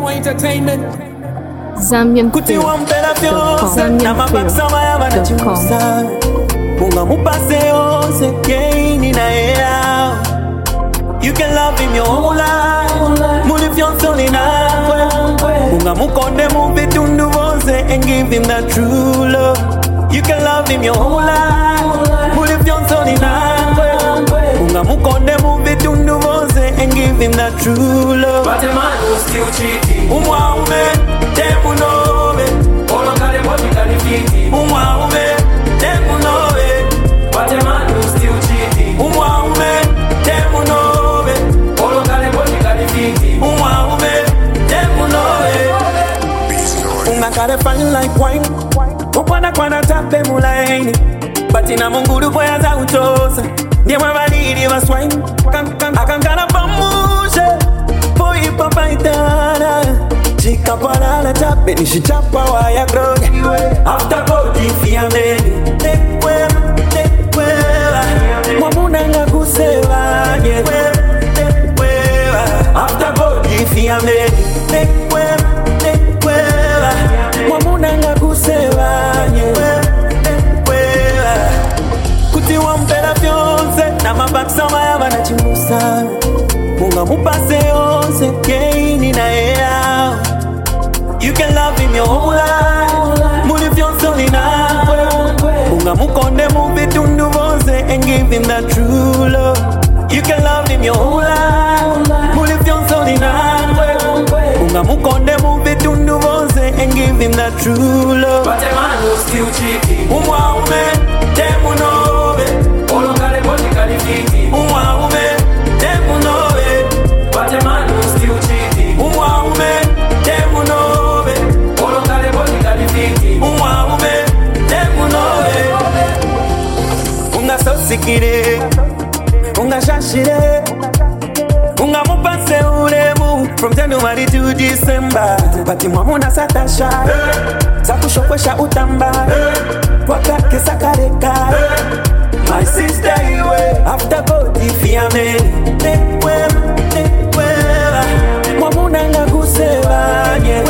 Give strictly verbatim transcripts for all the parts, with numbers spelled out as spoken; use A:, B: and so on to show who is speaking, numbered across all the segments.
A: Entertainment.
B: Zambian
C: Kuti
B: Film
C: wa mpela fyonse na mabakisama ya bana
B: Zambian
C: chimusa Munga mupase yonse Keini na ea You can love him your whole life Muli fyonse olina Munga mukonde mubitundu vonse And give him that true love You can love him your whole life Muli fyonse olina Munga mukonde mubitundu vonse And give him that true love
A: But the man who's still cheating.
C: Umwa ume, demu nobe
A: Olo kale boti kali fiti.
C: Umwa ume, demu nobe
A: But the man who's still cheating.
C: Umwa ume, demu nobe
A: Olo kale boti kali fiti.
C: Umwa ume, demu nobe Unga kare fine like wine Upana kwa na tape mulaini Batina munguru boya za uchosa Ndiye mwabaliri wa swine Akankana pamushe Poi papa itana Chika parala tape nishichapa wa ya groge After body fiameni Tekwema, tekwema Mwamuna nga kusewa Tekwema After body fiameni Tekwema, tekwema Mwamuna nga kusewa Tekwema Kuti wa mpela fyonse Na mabakisama ya bana chimusa Munga mupase yonse Keini na ea You can love him your whole life Muli fyonse olina Munga mukonde mubitundu vonse And give him that true love You can love him your whole life Muli fyonse olina Munga mukonde mubitundu vonse And give him that true love
A: But the man who's still cheating.
C: Umwa ume, demu nobe
A: Olo kale boti kali fiti.
C: Umwa ume, demu nobe
A: But the man who's still cheating.
C: Umwa ume, demu nobe
A: Olo kale boti kali fiti.
C: Umwa ume, demu nobe Unga sosikire Unga shashire Unga mupase uremu From January to December Pati mwamuna satasha hey. Sakushokwesha utamba hey. Wakake sakareka hey. My sister iwe After body fiameni Tekwema, tekwema Mwamuna nga kusewa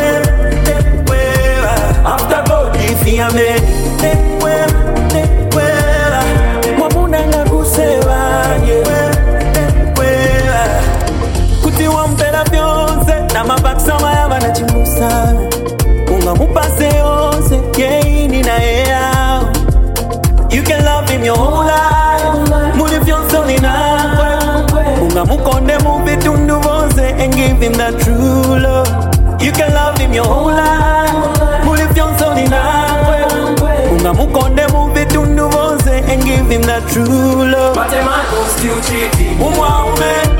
C: Tekwema After body fiameni Tekwema, tekwema Mwamuna nga kusewa Tekwema Kuti wa mpela fyonse Na mabakisama ya bana chimusa Unga mupase yonse Keini na ea You can love him your whole life Muli fyonse olina Unga mukonde mubitundu vonse And give him that true love You can love him your whole life Muli fyonse olina Unga mukonde mubitundu vonse And give him that true love
A: But the man who's still cheating.
C: Umwa ume